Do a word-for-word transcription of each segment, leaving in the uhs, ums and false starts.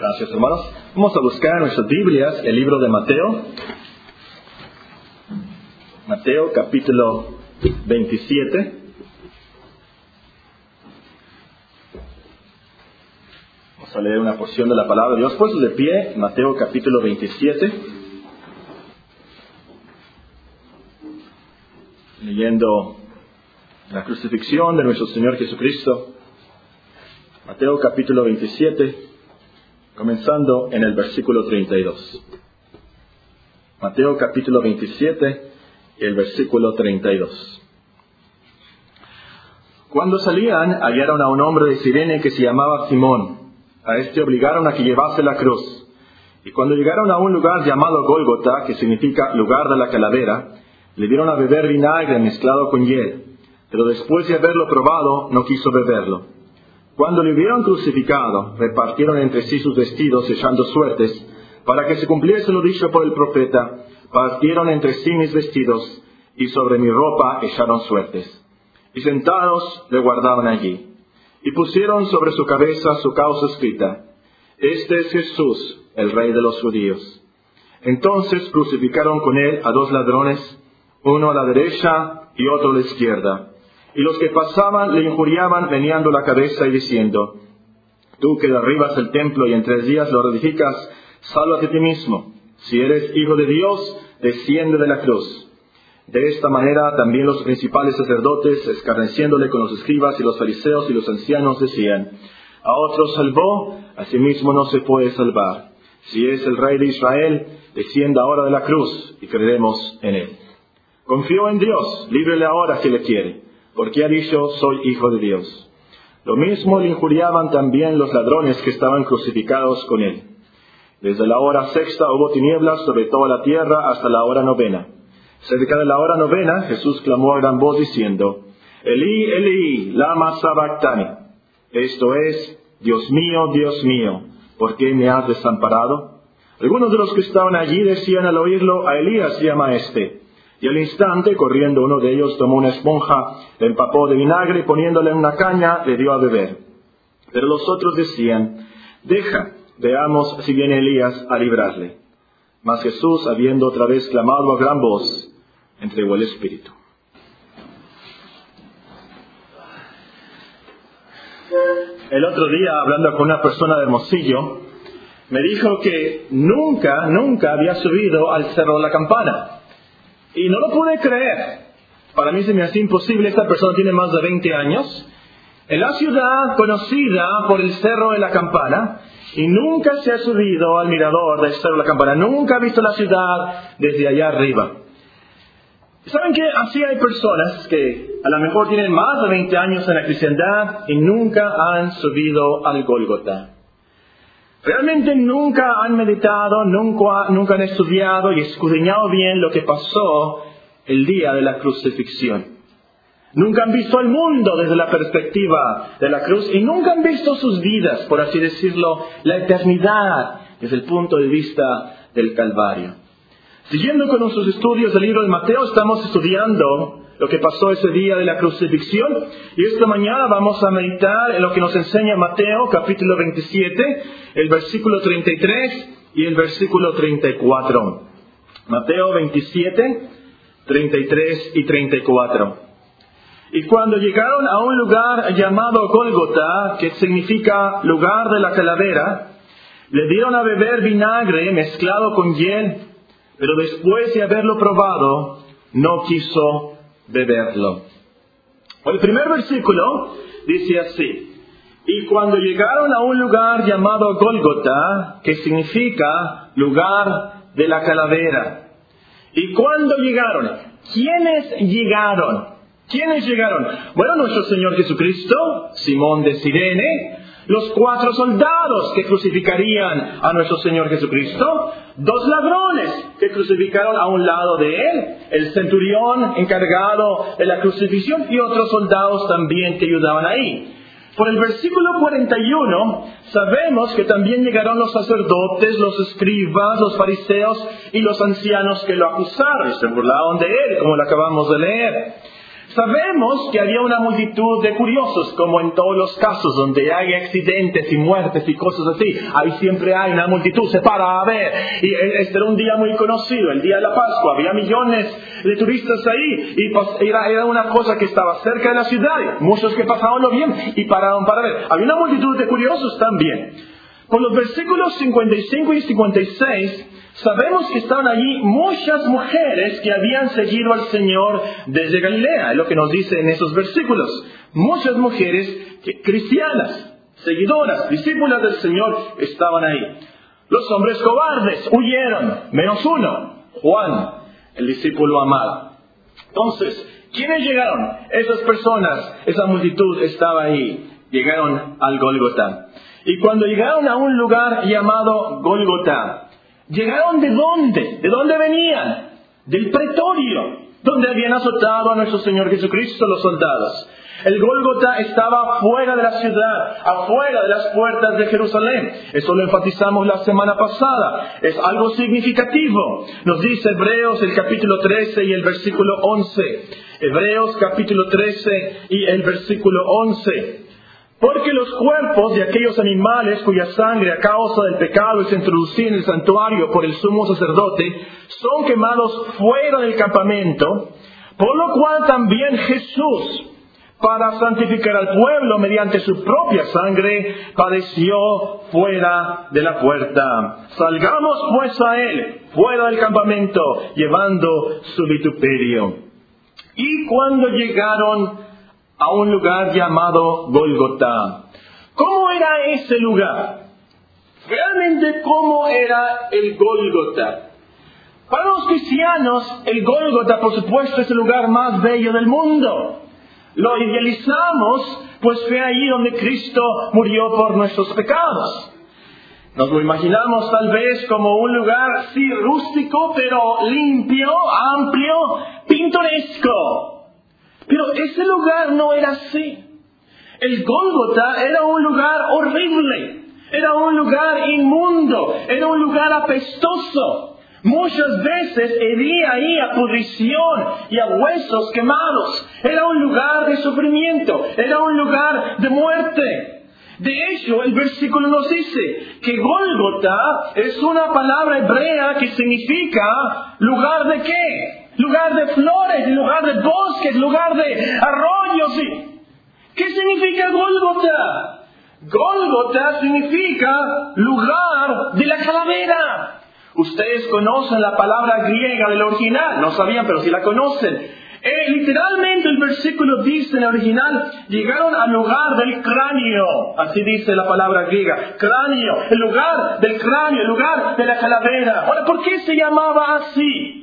Gracias, hermanos. Vamos a buscar en nuestras Biblias el libro de Mateo. Mateo capítulo veintisiete. Vamos a leer una porción de la palabra de Dios. Puestos de pie, Mateo capítulo veintisiete. Leyendo la crucifixión de nuestro Señor Jesucristo. Mateo capítulo veintisiete, comenzando en el versículo treinta y dos. Mateo capítulo veintisiete, el versículo treinta y dos. Cuando salían, hallaron a un hombre de Cirene que se llamaba Simón. A este obligaron a que llevase la cruz. Y cuando llegaron a un lugar llamado Gólgota, que significa lugar de la calavera, le dieron a beber vinagre mezclado con hiel. Pero después de haberlo probado, no quiso beberlo. Cuando le hubieron crucificado, repartieron entre sí sus vestidos, echando suertes, para que se cumpliese lo dicho por el profeta: partieron entre sí mis vestidos, y sobre mi ropa echaron suertes. Y sentados le guardaban allí. Y pusieron sobre su cabeza su causa escrita: Este es Jesús, el Rey de los judíos. Entonces crucificaron con él a dos ladrones, uno a la derecha y otro a la izquierda. Y los que pasaban le injuriaban meneando la cabeza y diciendo: Tú que derribas el templo y en tres días lo reedificas, sálvate a ti mismo. Si eres hijo de Dios, desciende de la cruz. De esta manera también los principales sacerdotes, escarneciéndole con los escribas y los fariseos y los ancianos, decían: A otro salvó, a sí mismo no se puede salvar. Si es el Rey de Israel, descienda ahora de la cruz y creeremos en él. Confió en Dios, líbrele ahora si le quiere, porque ha dicho: soy hijo de Dios. Lo mismo le injuriaban también los ladrones que estaban crucificados con él. Desde la hora sexta hubo tinieblas sobre toda la tierra hasta la hora novena. Cerca de la hora novena, Jesús clamó a gran voz diciendo: Elí, Elí, lama sabactani. Esto es: Dios mío, Dios mío, ¿por qué me has desamparado? Algunos de los que estaban allí decían al oírlo: a Elías llama este. Y al instante, corriendo uno de ellos, tomó una esponja, la empapó de vinagre y poniéndola en una caña, le dio a beber. Pero los otros decían: Deja, veamos si viene Elías a librarle. Mas Jesús, habiendo otra vez clamado a gran voz, entregó el Espíritu. El otro día, hablando con una persona de Hermosillo, me dijo que nunca, nunca había subido al Cerro de la Campana. Y no lo pude creer. Para mí se me hacía imposible. Esta persona tiene más de veinte años. En la ciudad conocida por el Cerro de la Campana. Y nunca se ha subido al mirador del Cerro de la Campana. Nunca ha visto la ciudad desde allá arriba. ¿Saben qué? Así hay personas que a lo mejor tienen más de veinte años en la cristiandad y nunca han subido al Gólgota. Realmente nunca han meditado, nunca, nunca han estudiado y escudriñado bien lo que pasó el día de la crucifixión. Nunca han visto el mundo desde la perspectiva de la cruz y nunca han visto sus vidas, por así decirlo, la eternidad desde el punto de vista del Calvario. Siguiendo con nuestros estudios del libro de Mateo, estamos estudiando lo que pasó ese día de la crucifixión. Y esta mañana vamos a meditar en lo que nos enseña Mateo, capítulo veintisiete, el versículo treinta y tres y el versículo treinta y cuatro. Mateo veintisiete, treinta y tres y treinta y cuatro. Y cuando llegaron a un lugar llamado Gólgota, que significa lugar de la calavera, le dieron a beber vinagre mezclado con hiel, pero después de haberlo probado, no quiso beberlo. El primer versículo dice así: Y cuando llegaron a un lugar llamado Gólgota, que significa lugar de la calavera. ¿Y cuándo llegaron? ¿Quiénes llegaron? ¿Quiénes llegaron? Bueno, nuestro Señor Jesucristo, Simón de Cirene, los cuatro soldados que crucificarían a nuestro Señor Jesucristo, dos ladrones que crucificaron a un lado de él, el centurión encargado de la crucifixión y otros soldados también que ayudaban ahí. Por el versículo cuarenta y uno sabemos que también llegaron los sacerdotes, los escribas, los fariseos y los ancianos que lo acusaron y se burlaron de él, como lo acabamos de leer. Sabemos que había una multitud de curiosos, como en todos los casos donde hay accidentes y muertes y cosas así. Ahí siempre hay una multitud, se para a ver. Y este era un día muy conocido, el día de la Pascua. Había millones de turistas ahí. Y era, era una cosa que estaba cerca de la ciudad. Muchos que pasaban lo bien y pararon para ver. Había una multitud de curiosos también. Por los versículos cincuenta y cinco y cincuenta y seis... sabemos que estaban allí muchas mujeres que habían seguido al Señor desde Galilea. Es lo que nos dice en esos versículos. Muchas mujeres que, cristianas, seguidoras, discípulas del Señor, estaban ahí. Los hombres cobardes huyeron, menos uno, Juan, el discípulo amado. Entonces, ¿quiénes llegaron? Esas personas, esa multitud estaba ahí. Llegaron al Gólgota. Y cuando llegaron a un lugar llamado Gólgota, ¿llegaron de dónde? ¿De dónde venían? Del pretorio, donde habían azotado a nuestro Señor Jesucristo los soldados. El Gólgota estaba fuera de la ciudad, afuera de las puertas de Jerusalén. Eso lo enfatizamos la semana pasada. Es algo significativo. Nos dice Hebreos el capítulo trece y el versículo once. Hebreos capítulo trece y el versículo once. Porque los cuerpos de aquellos animales cuya sangre a causa del pecado es introducida en el santuario por el sumo sacerdote, son quemados fuera del campamento, por lo cual también Jesús, para santificar al pueblo mediante su propia sangre, padeció fuera de la puerta. Salgamos pues a él, fuera del campamento, llevando su vituperio. Y cuando llegaron a un lugar llamado Gólgota. ¿Cómo era ese lugar? Realmente, ¿cómo era el Gólgota? Para los cristianos, el Gólgota, por supuesto, es el lugar más bello del mundo. Lo idealizamos, pues fue ahí donde Cristo murió por nuestros pecados. Nos lo imaginamos tal vez como un lugar, sí, rústico, pero limpio, amplio, pintoresco. Pero ese lugar no era así. El Gólgota era un lugar horrible. Era un lugar inmundo. Era un lugar apestoso. Muchas veces hería ahí a pudrición y a huesos quemados. Era un lugar de sufrimiento. Era un lugar de muerte. De hecho, el versículo nos dice que Gólgota es una palabra hebrea que significa lugar de qué? Lugar de flores, lugar de bosques, lugar de arroyos. ¿Qué significa Gólgota? Gólgota significa lugar de la calavera. Ustedes conocen la palabra griega del original, no sabían, pero sí la conocen. Eh, literalmente el versículo dice en el original, llegaron al lugar del cráneo. Así dice la palabra griega, cráneo, el lugar del cráneo, el lugar de la calavera. Ahora, ¿por qué se llamaba así?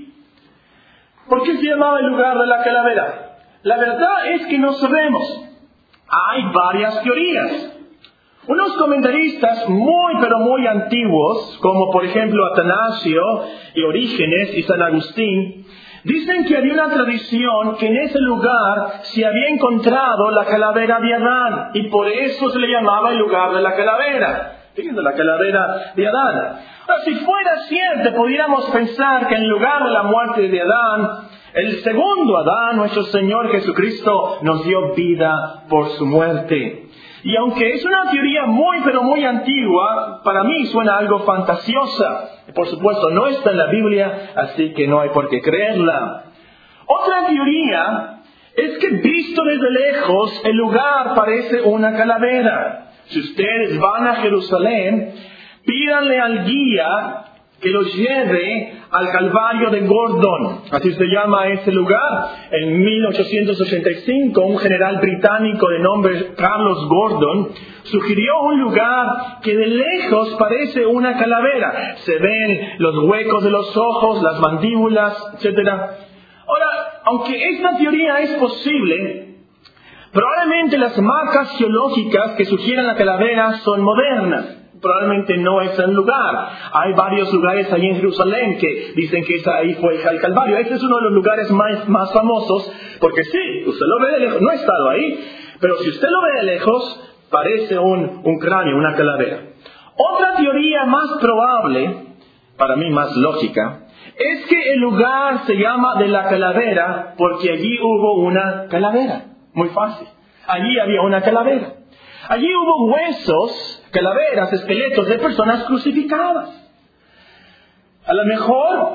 ¿Por qué se llamaba el lugar de la calavera? La verdad es que no sabemos. Hay varias teorías. Unos comentaristas muy pero muy antiguos, como por ejemplo Atanasio y Orígenes y San Agustín, dicen que había una tradición que en ese lugar se había encontrado la calavera de Adán, y por eso se le llamaba el lugar de la calavera. Fíjense, la calavera de Adán. Ahora, si fuera cierto, pudiéramos pensar que en lugar de la muerte de Adán, el segundo Adán, nuestro Señor Jesucristo, nos dio vida por su muerte. Y aunque es una teoría muy pero muy antigua, para mí suena algo fantasiosa. Por supuesto, no está en la Biblia, así que no hay por qué creerla. Otra teoría es que visto desde lejos, el lugar parece una calavera. Si ustedes van a Jerusalén, pídanle al guía que los lleve al Calvario de Gordon. Así se llama ese lugar. En mil ochocientos ochenta y cinco, un general británico de nombre Carlos Gordon sugirió un lugar que de lejos parece una calavera. Se ven los huecos de los ojos, las mandíbulas, etcétera. Ahora, aunque esta teoría es posible, probablemente las marcas geológicas que sugieren la calavera son modernas. Probablemente no es el lugar. Hay varios lugares ahí en Jerusalén que dicen que ahí fue el Calvario. Este es uno de los lugares más, más famosos, porque sí, usted lo ve de lejos. No he estado ahí, pero si usted lo ve de lejos, parece un, un cráneo, una calavera. Otra teoría más probable, para mí más lógica, es que el lugar se llama de la calavera porque allí hubo una calavera. Muy fácil. Allí había una calavera. Allí hubo huesos, calaveras, esqueletos de personas crucificadas. A lo mejor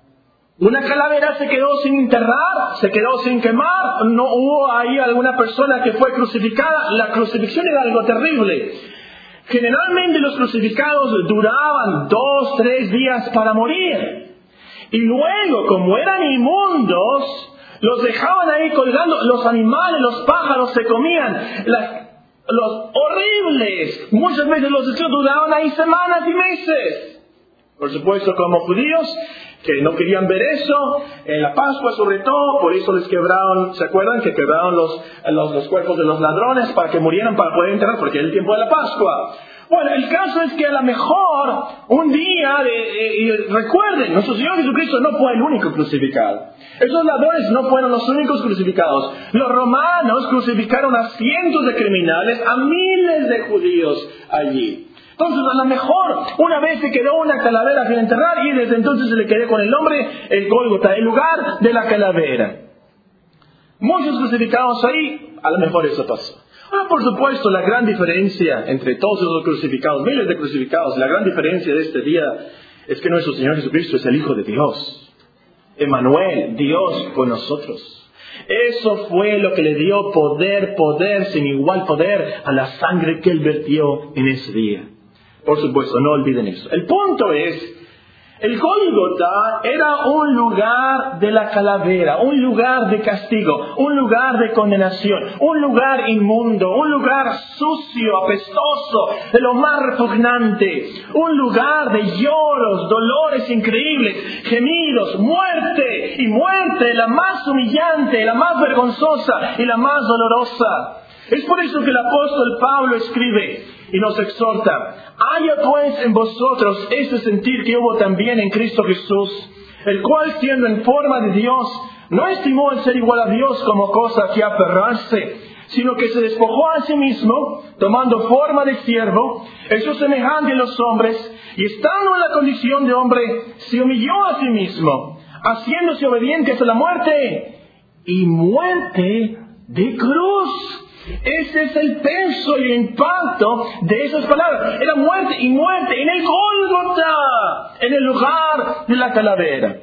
una calavera se quedó sin enterrar, se quedó sin quemar, no hubo ahí alguna persona que fue crucificada. La crucifixión era algo terrible. Generalmente los crucificados duraban dos, tres días para morir. Y luego, como eran inmundos, los dejaban ahí colgando. Los animales, los pájaros se comían. Las, los horribles. Muchas veces los esclavos duraban ahí semanas y meses. Por supuesto, como judíos, que no querían ver eso, en la Pascua sobre todo, por eso les quebraron, ¿se acuerdan? Que quebraron los, los, los cuerpos de los ladrones para que murieran para poder enterrar, porque era el tiempo de la Pascua. Bueno, el caso es que a lo mejor un día, eh, eh, recuerden, nuestro Señor Jesucristo no fue el único crucificado. Esos ladrones no fueron los únicos crucificados. Los romanos crucificaron a cientos de criminales, a miles de judíos allí. Entonces, a lo mejor, una vez se quedó una calavera sin enterrar y desde entonces se le quedó con el nombre, el Gólgota, el lugar de la calavera. Muchos crucificados ahí, a lo mejor eso pasó. Ahora, por supuesto, la gran diferencia entre todos esos crucificados, miles de crucificados, la gran diferencia de este día es que nuestro Señor Jesucristo es el Hijo de Dios. Emmanuel, Dios con nosotros. Eso fue lo que le dio poder, poder, sin igual poder, a la sangre que Él vertió en ese día. Por supuesto, no olviden eso. El punto es, el Gólgota era un lugar de la calavera, un lugar de castigo, un lugar de condenación, un lugar inmundo, un lugar sucio, apestoso, de lo más repugnante, un lugar de lloros, dolores increíbles, gemidos, muerte y muerte, la más humillante, la más vergonzosa y la más dolorosa. Es por eso que el apóstol Pablo escribe y nos exhorta: haya pues en vosotros ese sentir que hubo también en Cristo Jesús, el cual siendo en forma de Dios, no estimó el ser igual a Dios como cosa que aferrarse, sino que se despojó a sí mismo, tomando forma de siervo, hecho semejante a los hombres, y estando en la condición de hombre, se humilló a sí mismo, haciéndose obediente hasta la muerte, y muerte de cruz. Ese es el peso y el impacto de esas palabras. Era muerte y muerte en el Gólgota, en el lugar de la calavera.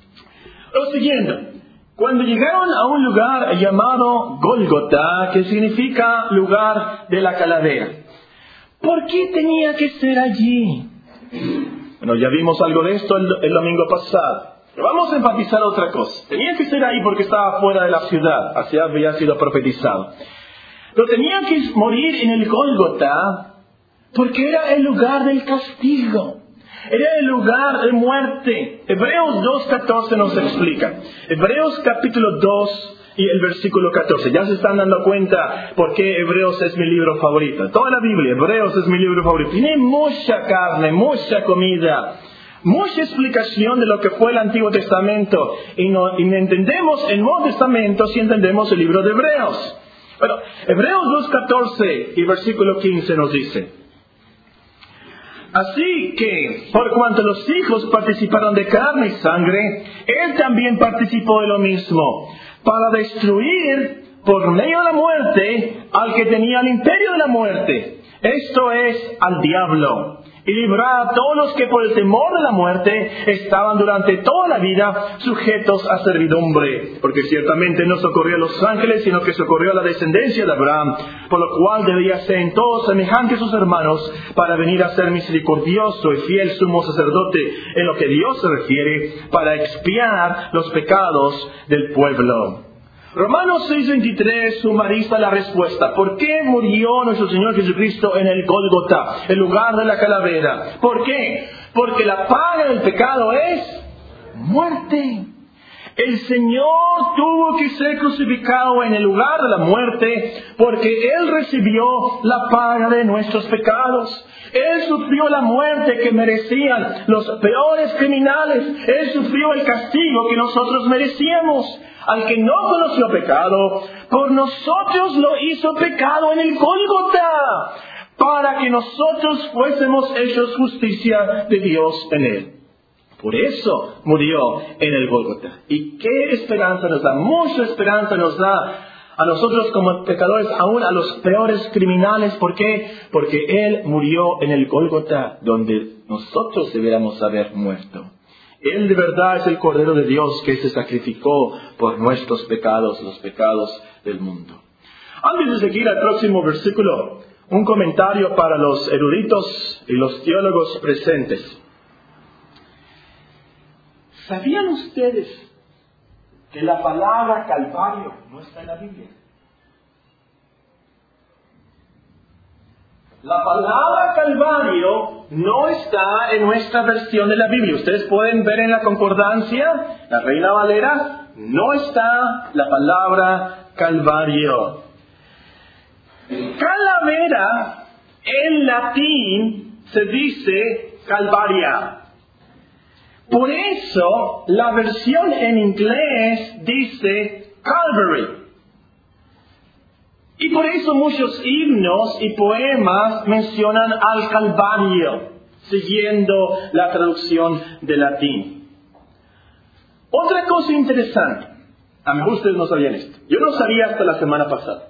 Lo siguiente, cuando llegaron a un lugar llamado Gólgota, que significa lugar de la calavera, ¿por qué tenía que ser allí? Bueno, ya vimos algo de esto el, el domingo pasado. Pero vamos a enfatizar otra cosa. Tenía que ser ahí porque estaba fuera de la ciudad, así había sido profetizado. Pero tenía que morir en el Gólgota porque era el lugar del castigo. Era el lugar de muerte. Hebreos dos catorce nos explica. Hebreos capítulo dos y el versículo catorce. Ya se están dando cuenta por qué Hebreos es mi libro favorito. Toda la Biblia, Hebreos es mi libro favorito. Tiene mucha carne, mucha comida, mucha explicación de lo que fue el Antiguo Testamento. Y no, y entendemos el Nuevo Testamento si entendemos el libro de Hebreos. Bueno, Hebreos dos catorce y versículo quince nos dice: así que, por cuanto los hijos participaron de carne y sangre, Él también participó de lo mismo, para destruir por medio de la muerte al que tenía el imperio de la muerte, esto es, al diablo, y librar a todos los que por el temor de la muerte estaban durante toda la vida sujetos a servidumbre. Porque ciertamente no socorrió a los ángeles, sino que socorrió a la descendencia de Abraham, por lo cual debía ser en todo semejante a sus hermanos, para venir a ser misericordioso y fiel sumo sacerdote en lo que Dios se refiere, para expiar los pecados del pueblo. Romanos seis veintitrés sumariza la respuesta. ¿Por qué murió nuestro Señor Jesucristo en el Gólgota, el lugar de la calavera? ¿Por qué? Porque la paga del pecado es muerte. El Señor tuvo que ser crucificado en el lugar de la muerte porque Él recibió la paga de nuestros pecados. Él sufrió la muerte que merecían los peores criminales. Él sufrió el castigo que nosotros merecíamos. Al que no conoció pecado, por nosotros lo hizo pecado en el Gólgota, para que nosotros fuésemos hechos justicia de Dios en Él. Por eso murió en el Gólgota. ¿Y qué esperanza nos da? Mucha esperanza nos da a nosotros como pecadores, aún a los peores criminales. ¿Por qué? Porque Él murió en el Gólgota, donde nosotros deberíamos haber muerto. Él de verdad es el Cordero de Dios que se sacrificó por nuestros pecados, los pecados del mundo. Antes de seguir al próximo versículo, un comentario para los eruditos y los teólogos presentes. ¿Sabían ustedes que la palabra Calvario no está en la Biblia? La palabra Calvario no está en nuestra versión de la Biblia. Ustedes pueden ver en la concordancia, la Reina Valera, no está la palabra Calvario. Calavera en latín se dice Calvaria. Por eso la versión en inglés dice Calvary. Y por eso muchos himnos y poemas mencionan al Calvario, siguiendo la traducción de latín. Otra cosa interesante, a mí ustedes no sabían esto, yo no sabía hasta la semana pasada.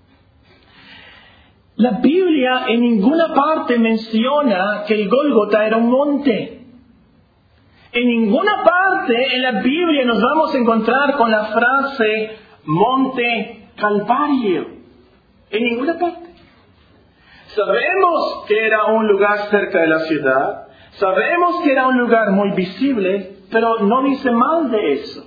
La Biblia en ninguna parte menciona que el Gólgota era un monte. En ninguna parte en la Biblia nos vamos a encontrar con la frase Monte Calvario. En ninguna parte. Sabemos que era un lugar cerca de la ciudad. Sabemos que era un lugar muy visible, pero no dice más de eso.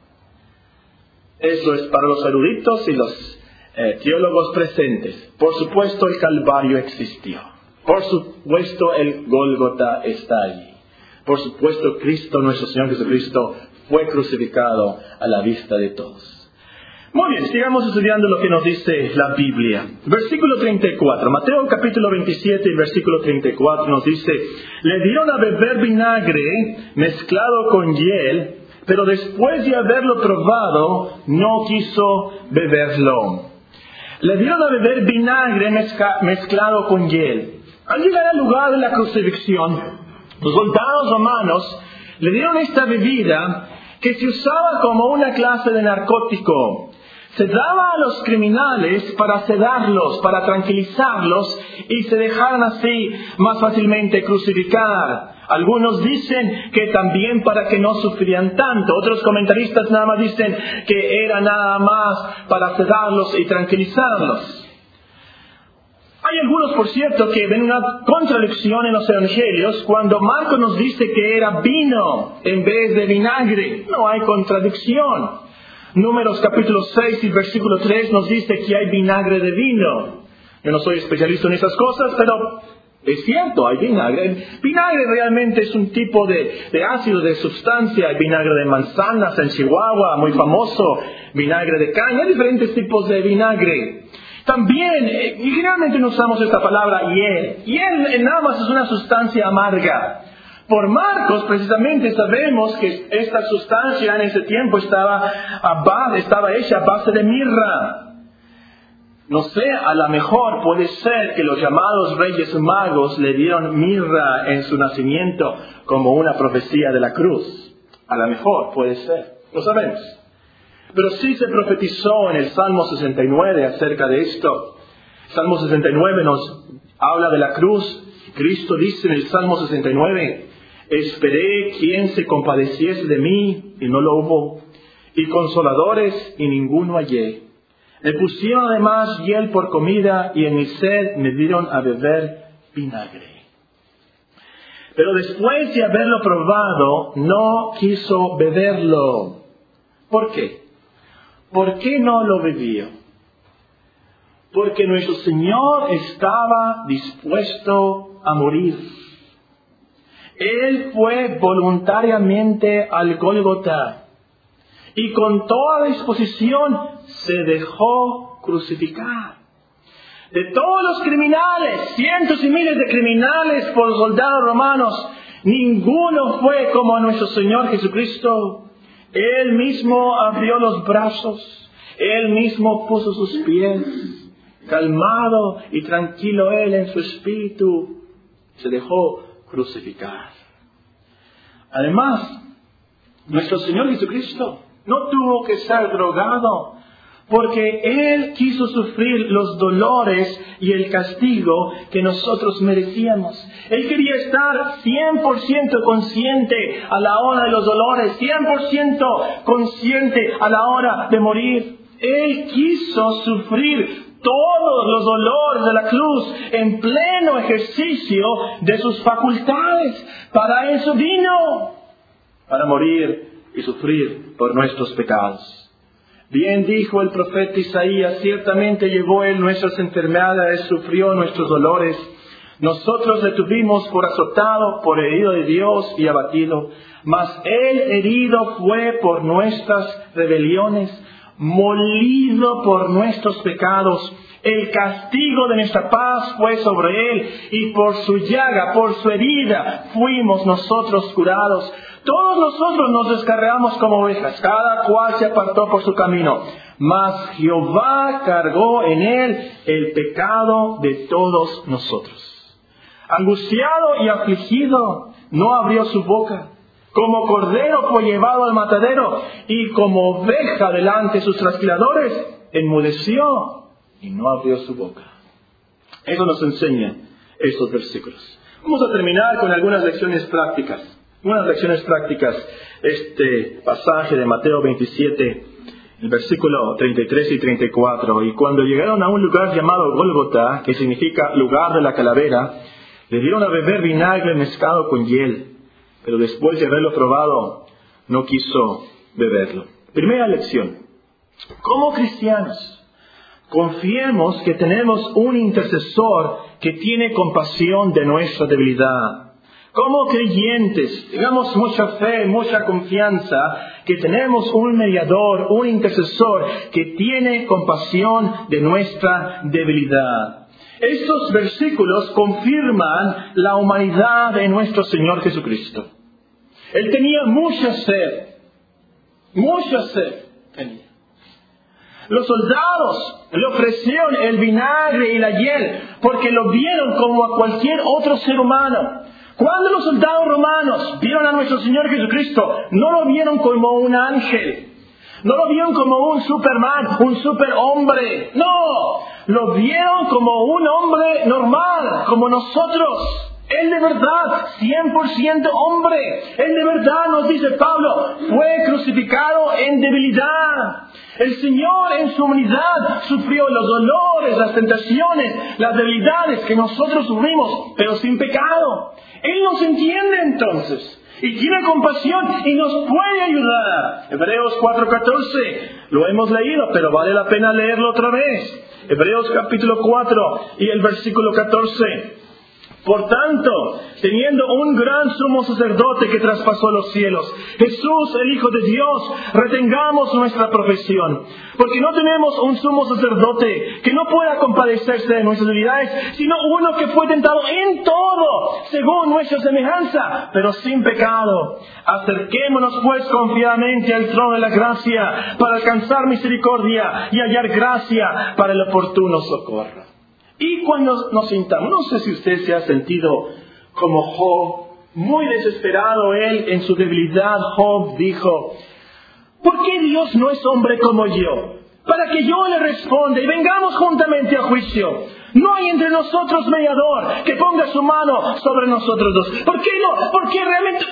Eso es para los eruditos y los eh, teólogos presentes. Por supuesto el Calvario existió. Por supuesto el Gólgota está allí. Por supuesto, Cristo, nuestro Señor Jesucristo, fue crucificado a la vista de todos. Muy bien, sigamos estudiando lo que nos dice la Biblia. Versículo treinta y cuatro. Mateo capítulo veintisiete y versículo treinta y cuatro nos dice: le dieron a beber vinagre mezclado con hiel, pero después de haberlo probado, no quiso beberlo. Le dieron a beber vinagre mezca- mezclado con hiel. Al llegar al lugar de la crucifixión, los soldados romanos le dieron esta bebida que se usaba como una clase de narcótico. Se daba a los criminales para sedarlos, para tranquilizarlos y se dejaran así más fácilmente crucificar. Algunos dicen que también para que no sufrieran tanto. Otros comentaristas nada más dicen que era nada más para sedarlos y tranquilizarlos. Hay algunos, por cierto, que ven una contradicción en los evangelios cuando Marcos nos dice que era vino en vez de vinagre. No hay contradicción. Números capítulo seis y versículo tres nos dice que hay vinagre de vino. Yo no soy especialista en esas cosas, pero es cierto, hay vinagre. Vinagre realmente es un tipo de, de ácido, de sustancia. Hay vinagre de manzanas en Chihuahua, muy famoso. Vinagre de caña, hay diferentes tipos de vinagre. También, eh, y generalmente no usamos esta palabra hiel. Hiel nada más es una sustancia amarga. Por Marcos, precisamente, sabemos que esta sustancia en ese tiempo estaba, a base, estaba hecha a base de mirra. No sé, a lo mejor puede ser que los llamados Reyes Magos le dieron mirra en su nacimiento como una profecía de la cruz. A lo mejor puede ser, no sabemos. Pero sí se profetizó en el Salmo sesenta y nueve acerca de esto. Salmo sesenta y nueve nos habla de la cruz. Cristo dice en el Salmo sesenta y nueve: esperé quien se compadeciese de mí, y no lo hubo, y consoladores, y ninguno hallé. Me pusieron además hiel por comida, y en mi sed me dieron a beber vinagre. Pero después de haberlo probado, no quiso beberlo. ¿Por qué? ¿Por qué no lo bebió? Porque nuestro Señor estaba dispuesto a morir. Él fue voluntariamente al Gólgota y con toda disposición se dejó crucificar. De todos los criminales, cientos y miles de criminales por los soldados romanos, ninguno fue como nuestro Señor Jesucristo. Él mismo abrió los brazos, Él mismo puso sus pies, calmado y tranquilo Él en su espíritu, se dejó crucificar. Además, nuestro Señor Jesucristo no tuvo que ser drogado, porque Él quiso sufrir los dolores y el castigo que nosotros merecíamos. Él quería estar cien por ciento consciente a la hora de los dolores, cien por ciento consciente a la hora de morir. Él quiso sufrir todos los dolores de la cruz en pleno ejercicio de sus facultades. Para eso vino, para morir y sufrir por nuestros pecados. Bien dijo el profeta Isaías, ciertamente llevó Él nuestras enfermedades, sufrió nuestros dolores. Nosotros le tuvimos por azotado, por herido de Dios y abatido. Mas Él herido fue por nuestras rebeliones, molido por nuestros pecados. El castigo de nuestra paz fue sobre Él, y por su llaga, por su herida, fuimos nosotros curados. Todos nosotros nos descarriamos como ovejas, cada cual se apartó por su camino. Mas Jehová cargó en Él el pecado de todos nosotros. Angustiado y afligido, no abrió su boca. Como cordero fue llevado al matadero, y como oveja delante de sus trasquiladores, enmudeció y no abrió su boca. Eso nos enseña estos versículos. Vamos a terminar con algunas lecciones prácticas. Unas lecciones prácticas. Este pasaje de Mateo veintisiete, el versículo treinta y tres y treinta y cuatro. Y cuando llegaron a un lugar llamado Gólgota, que significa lugar de la calavera, le dieron a beber vinagre mezclado con hiel. Pero después de haberlo probado, no quiso beberlo. Primera lección. Como cristianos, confiemos que tenemos un intercesor que tiene compasión de nuestra debilidad. Como creyentes, tengamos mucha fe, mucha confianza, que tenemos un mediador, un intercesor que tiene compasión de nuestra debilidad. Estos versículos confirman la humanidad de nuestro Señor Jesucristo. Él tenía mucha sed, mucha sed tenía. Los soldados le ofrecieron el vinagre y la hiel porque lo vieron como a cualquier otro ser humano. Cuando los soldados romanos vieron a nuestro Señor Jesucristo, no lo vieron como un ángel, no lo vieron como un Superman, un superhombre. No, lo vieron como un hombre normal, como nosotros. Él de verdad, cien por ciento hombre. Él de verdad, nos dice Pablo, fue crucificado en debilidad. El Señor en su humanidad sufrió los dolores, las tentaciones, las debilidades que nosotros sufrimos, pero sin pecado. Él nos entiende entonces. Y tiene compasión y nos puede ayudar. Hebreos cuatro catorce, lo hemos leído, pero vale la pena leerlo otra vez. Hebreos capítulo cuatro y el versículo catorce. Por tanto, teniendo un gran sumo sacerdote que traspasó los cielos, Jesús, el Hijo de Dios, retengamos nuestra profesión. Porque no tenemos un sumo sacerdote que no pueda compadecerse de nuestras debilidades, sino uno que fue tentado en todo, según nuestra semejanza, pero sin pecado. Acerquémonos pues confiadamente al trono de la gracia, para alcanzar misericordia y hallar gracia para el oportuno socorro. Y cuando nos sintamos, no sé si usted se ha sentido como Job, muy desesperado él en su debilidad. Job dijo, ¿por qué Dios no es hombre como yo? Para que yo le responda y vengamos juntamente a juicio. No hay entre nosotros mediador que ponga su mano sobre nosotros dos. ¿Por qué no? ¿Por qué realmente?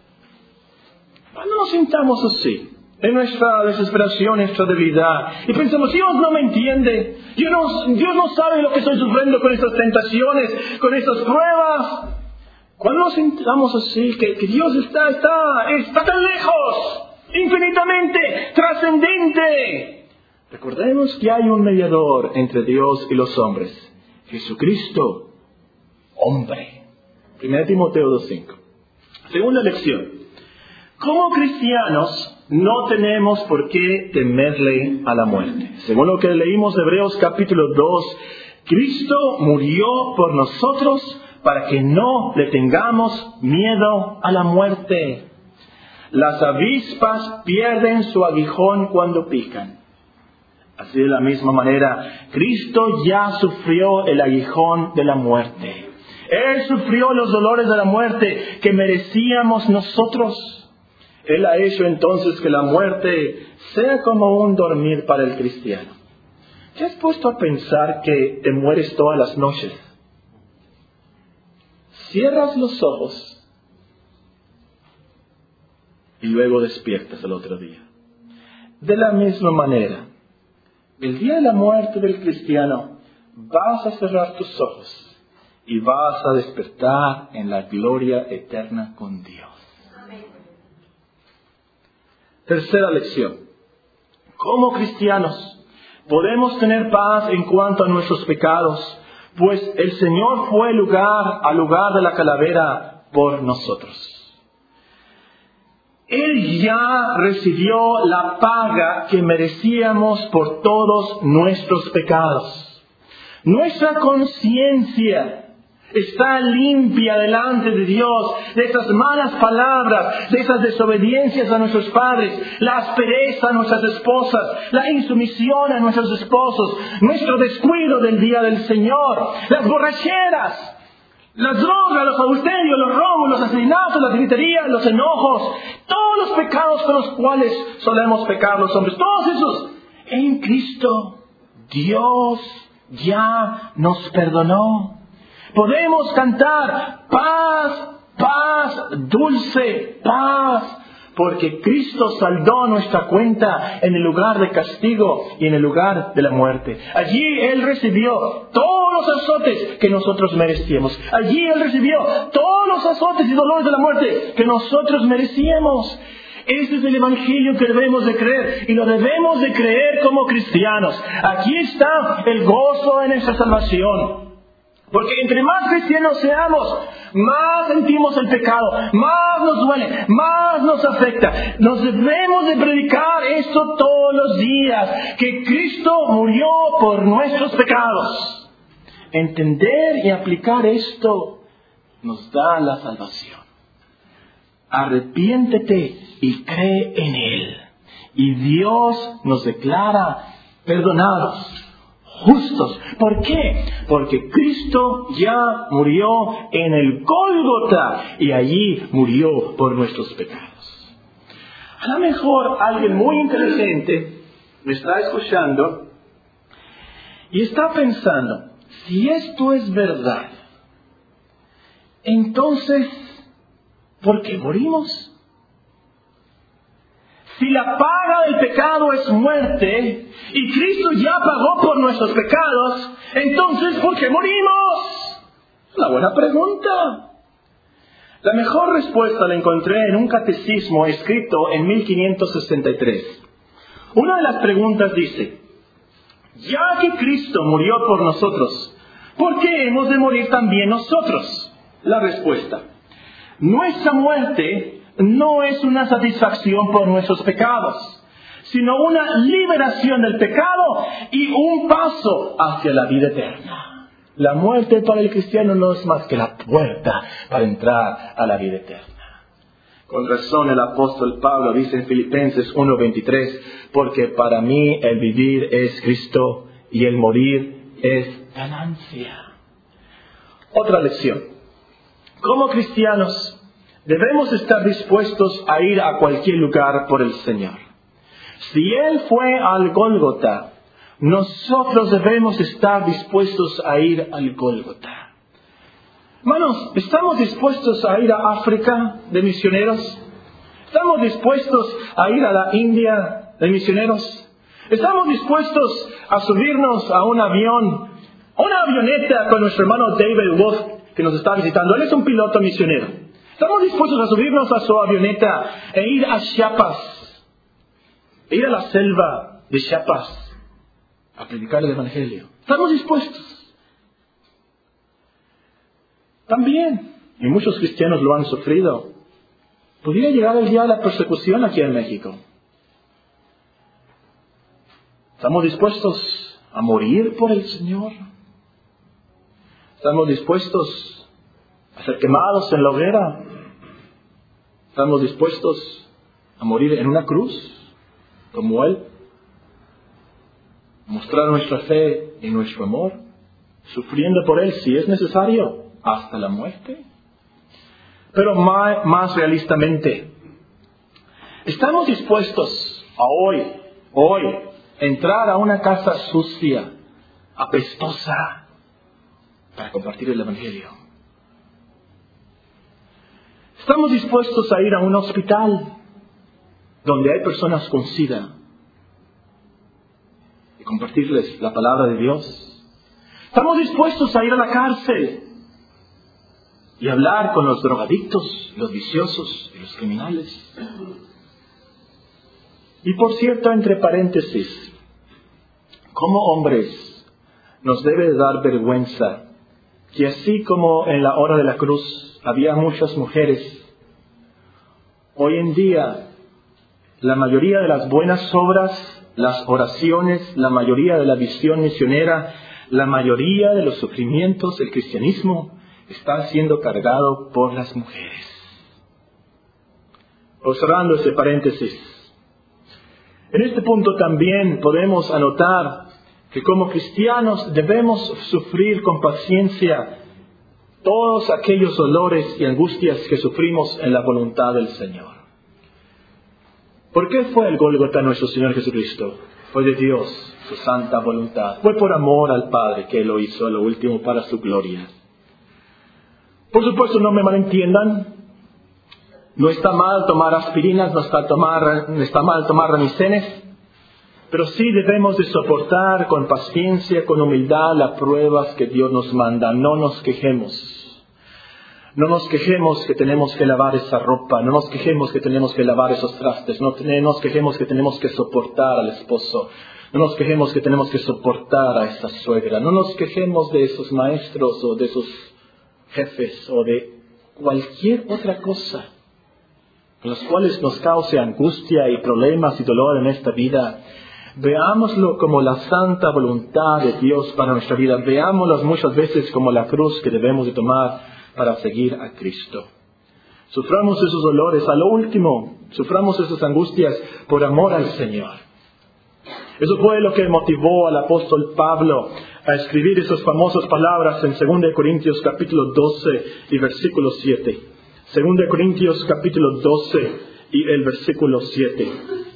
Cuando nos sintamos así, en nuestra desesperación, nuestra debilidad, y pensamos, Dios no me entiende, Dios no, Dios no sabe lo que estoy sufriendo con estas tentaciones, con estas pruebas. Cuando nos sintamos así, que, que Dios está, está, está tan lejos, infinitamente trascendente, recordemos que hay un mediador entre Dios y los hombres, Jesucristo, hombre. primera Timoteo dos cinco. Segunda lección. Como cristianos, no tenemos por qué temerle a la muerte. Según lo que leímos de Hebreos capítulo dos, Cristo murió por nosotros para que no le tengamos miedo a la muerte. Las avispas pierden su aguijón cuando pican. Así de la misma manera, Cristo ya sufrió el aguijón de la muerte. Él sufrió los dolores de la muerte que merecíamos nosotros. Él ha hecho entonces que la muerte sea como un dormir para el cristiano. ¿Te has puesto a pensar que te mueres todas las noches? Cierras los ojos y luego despiertas el otro día. De la misma manera, el día de la muerte del cristiano, vas a cerrar tus ojos y vas a despertar en la gloria eterna con Dios. Amén. Tercera lección. Como cristianos, podemos tener paz en cuanto a nuestros pecados, pues el Señor fue lugar, al lugar de la calavera por nosotros. Él ya recibió la paga que merecíamos por todos nuestros pecados. Nuestra conciencia está limpia delante de Dios de esas malas palabras, de esas desobediencias a nuestros padres, la aspereza a nuestras esposas, la insumisión a nuestros esposos, nuestro descuido del día del Señor, las borracheras, las drogas, los adulterios, los robos, los asesinatos, la gritería, los enojos, todos los pecados con los cuales solemos pecar los hombres, todos esos, en Cristo Dios ya nos perdonó. Podemos cantar paz, paz, dulce paz, porque Cristo saldó nuestra cuenta en el lugar de castigo y en el lugar de la muerte. Allí Él recibió todos los azotes que nosotros merecíamos. Allí Él recibió todos los azotes y dolores de la muerte que nosotros merecíamos. Ese es el Evangelio que debemos de creer y lo debemos de creer como cristianos. Aquí está el gozo de nuestra salvación. Porque entre más cristianos seamos, más sentimos el pecado, más nos duele, más nos afecta. Nos debemos de predicar esto todos los días, que Cristo murió por nuestros pecados. Entender y aplicar esto nos da la salvación. Arrepiéntete y cree en Él. Y Dios nos declara perdonados. Justos. ¿Por qué? Porque Cristo ya murió en el Gólgota y allí murió por nuestros pecados. A lo mejor alguien muy inteligente me está escuchando y está pensando, si esto es verdad, entonces, ¿por qué morimos? Si la paga del pecado es muerte y Cristo ya pagó por nuestros pecados, entonces ¿por qué morimos? Es una buena pregunta. La mejor respuesta la encontré en un catecismo escrito en mil quinientos sesenta y tres. Una de las preguntas dice, ya que Cristo murió por nosotros, ¿por qué hemos de morir también nosotros? La respuesta, nuestra muerte no es una satisfacción por nuestros pecados, sino una liberación del pecado y un paso hacia la vida eterna. La muerte para el cristiano no es más que la puerta para entrar a la vida eterna. Con razón el apóstol Pablo dice en Filipenses uno veintitrés, porque para mí el vivir es Cristo y el morir es ganancia. Otra lección. Como cristianos, debemos estar dispuestos a ir a cualquier lugar por el Señor. Si Él fue al Gólgota, nosotros debemos estar dispuestos a ir al Gólgota. Hermanos, ¿estamos dispuestos a ir a África de misioneros? ¿Estamos dispuestos a ir a la India de misioneros? ¿Estamos dispuestos a subirnos a un avión, a una avioneta con nuestro hermano David Wolf que nos está visitando? Él es un piloto misionero. ¿Estamos dispuestos a subirnos a su avioneta e ir a Chiapas, e ir a la selva de Chiapas a predicar el Evangelio? ¿Estamos dispuestos? También, y muchos cristianos lo han sufrido, podría llegar el día de la persecución aquí en México. ¿Estamos dispuestos a morir por el Señor? ¿Estamos dispuestos a ser quemados en la hoguera? ¿Estamos dispuestos a morir en una cruz, como Él? ¿Mostrar nuestra fe y nuestro amor, sufriendo por Él si es necesario? hasta la muerte. Pero más, más realistamente, ¿estamos dispuestos a hoy, hoy, entrar a una casa sucia, apestosa, para compartir el Evangelio? ¿Estamos dispuestos a ir a un hospital donde hay personas con SIDA y compartirles la palabra de Dios? ¿Estamos dispuestos a ir a la cárcel y hablar con los drogadictos, los viciosos y los criminales? Y por cierto, entre paréntesis, como hombres nos debe dar vergüenza que así como en la hora de la cruz había muchas mujeres, hoy en día la mayoría de las buenas obras, las oraciones, la mayoría de la visión misionera, la mayoría de los sufrimientos del cristianismo está siendo cargado por las mujeres. Observando ese paréntesis, en este punto también podemos anotar que como cristianos debemos sufrir con paciencia todos aquellos dolores y angustias que sufrimos en la voluntad del Señor. ¿Por qué fue el Gólgota nuestro Señor Jesucristo? Fue de Dios, su santa voluntad. Fue por amor al Padre que lo hizo a lo último para su gloria. Por supuesto, no me malentiendan. No está mal tomar aspirinas, no está, tomar, no está mal tomar ramicenes. Pero sí debemos de soportar con paciencia, con humildad, las pruebas que Dios nos manda. No nos quejemos. No nos quejemos que tenemos que lavar esa ropa. No nos quejemos que tenemos que lavar esos trastes. No nos quejemos que tenemos que soportar al esposo. No nos quejemos que tenemos que soportar a esa suegra. No nos quejemos de esos maestros o de esos jefes o de cualquier otra cosa con las cuales nos cause angustia y problemas y dolor en esta vida. Veámoslo como la santa voluntad de Dios para nuestra vida. Veámoslo muchas veces como la cruz que debemos de tomar para seguir a Cristo. Suframos esos dolores, a lo último, suframos esas angustias por amor al Señor. Eso fue lo que motivó al apóstol Pablo a escribir esas famosas palabras en segunda de Corintios capítulo doce y versículo siete. segunda de Corintios capítulo doce y el versículo siete.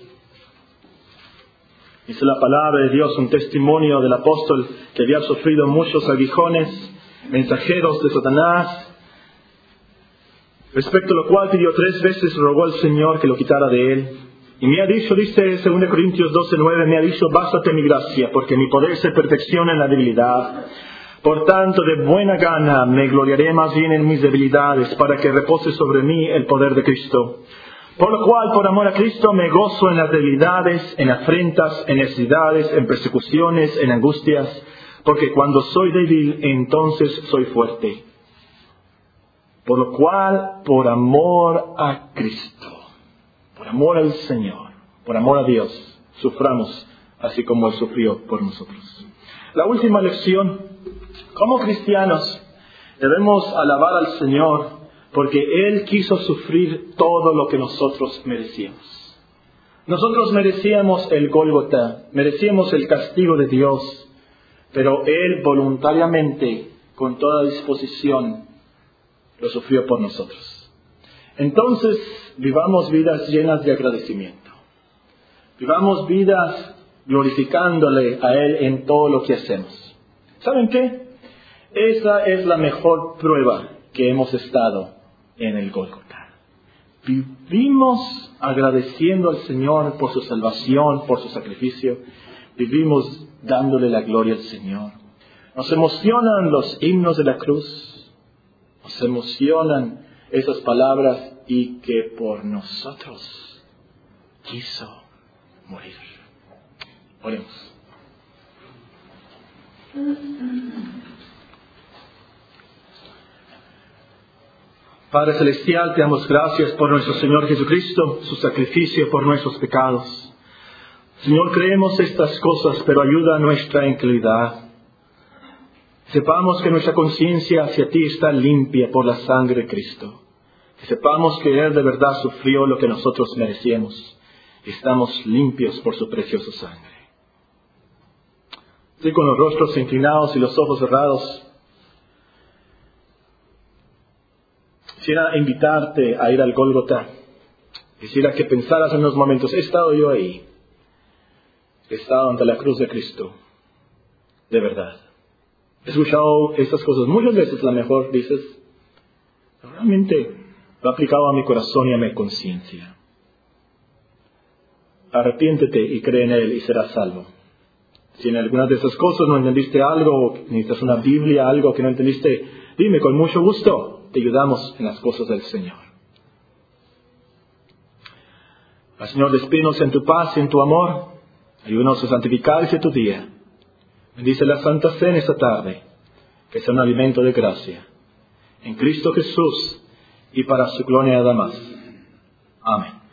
Dice la palabra de Dios, un testimonio del apóstol que había sufrido muchos aguijones, mensajeros de Satanás, respecto a lo cual pidió tres veces, rogó al Señor que lo quitara de él. Y me ha dicho, dice segunda de Corintios doce nueve, me ha dicho, bástate mi gracia, porque mi poder se perfecciona en la debilidad. Por tanto, de buena gana me gloriaré más bien en mis debilidades, para que repose sobre mí el poder de Cristo. Por lo cual, por amor a Cristo, me gozo en las debilidades, en afrentas, en necesidades, en persecuciones, en angustias, porque cuando soy débil, entonces soy fuerte. Por lo cual, por amor a Cristo, por amor al Señor, por amor a Dios, suframos así como Él sufrió por nosotros. La última lección, como cristianos, debemos alabar al Señor porque Él quiso sufrir todo lo que nosotros merecíamos. Nosotros merecíamos el Gólgota, merecíamos el castigo de Dios, pero Él voluntariamente, con toda disposición, lo sufrió por nosotros. Entonces, vivamos vidas llenas de agradecimiento. Vivamos vidas glorificándole a Él en todo lo que hacemos. ¿Saben qué? Esa es la mejor prueba que hemos estado en el Gólgota. Vivimos agradeciendo al Señor por su salvación, por su sacrificio. Vivimos dándole la gloria al Señor. Nos emocionan los himnos de la cruz. Nos emocionan esas palabras y que por nosotros quiso morir. Oremos. Padre Celestial, te damos gracias por nuestro Señor Jesucristo, su sacrificio por nuestros pecados. Señor, creemos estas cosas, pero ayuda a nuestra incredulidad. Sepamos que nuestra conciencia hacia ti está limpia por la sangre de Cristo. Que sepamos que Él de verdad sufrió lo que nosotros merecíamos. Y estamos limpios por su preciosa sangre. Así con los rostros inclinados y los ojos cerrados, Quisiera invitarte a ir al Gólgota. Quisiera que pensaras en unos momentos, he estado yo ahí. He estado ante la cruz de Cristo. De verdad. He escuchado estas cosas muchas veces, la mejor dices, realmente lo he aplicado a mi corazón y a mi conciencia. Arrepiéntete y cree en Él y serás salvo. Si en algunas de esas cosas no entendiste algo, necesitas una Biblia, algo que no entendiste, dime con mucho gusto. Te ayudamos en las cosas del Señor. Al Señor, despídenos en tu paz y en tu amor. Ayúdanos a santificar ese tu día. Bendice la Santa Cena esta tarde, que sea un alimento de gracia. En Cristo Jesús y para su gloria nada más. Amén.